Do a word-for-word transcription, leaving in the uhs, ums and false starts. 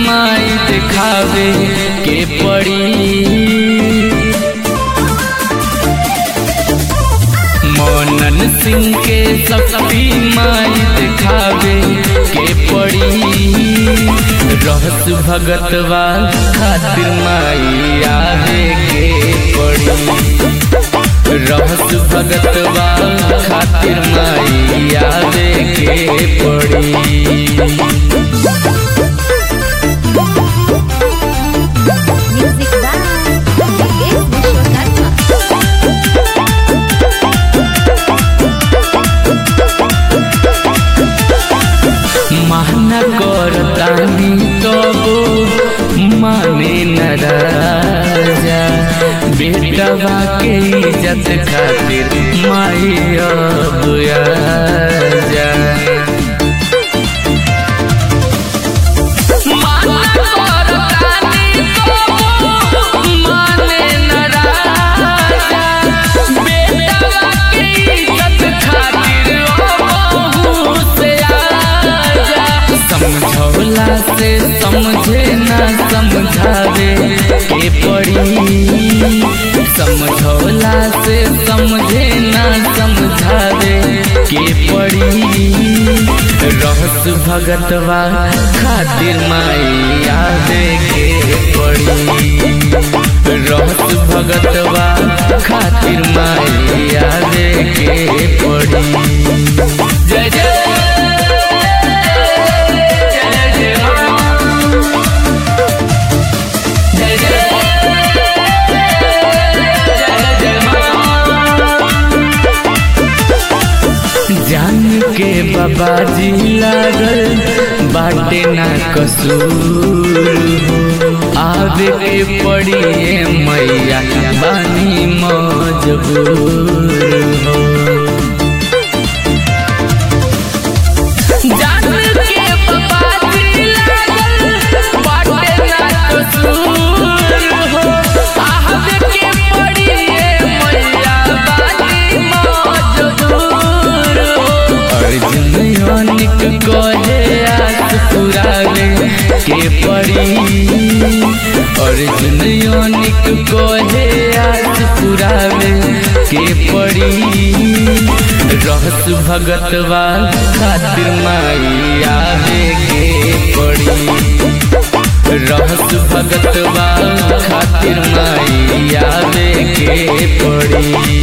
माई दिखावे के पड़ी। मोनन सिंह के शक्ति माई दिखावे के पड़ी। रहस भगतवा खातिर माई आवे के पड़ी। रहस भगतवा खातिर माई आवे के पड़ी। माना करतानी तबो माने न राजा। बेटवा के इज्जत खातिर माई अब आजा। समझौला से समझे ना समझावे के पड़ी। समझौला से समझे ना समझावे के पड़ी। रहस भगतवा खातिर माई आवे के पड़ी। रहस भगतवा खातिर माई आवे के पड़ी। जय जय जान के बाबा जी लागल बाटे ना कसूर हो। आवे के पड़ी मैया बानी मजबूर हो। जान के बाबा जी लागल बाटे ना कसूर हो। आवे के पड़ी मैया बानी मजबूर हो। अर्जुनिक कहे आस पुरावे के पड़ी। अर्जुनिक कहे आस पुरावे के पड़ी। रहस भगतवा खातिर माई आवे के पड़ी। रहस भगतवा खातिर माई आवे के पड़ी।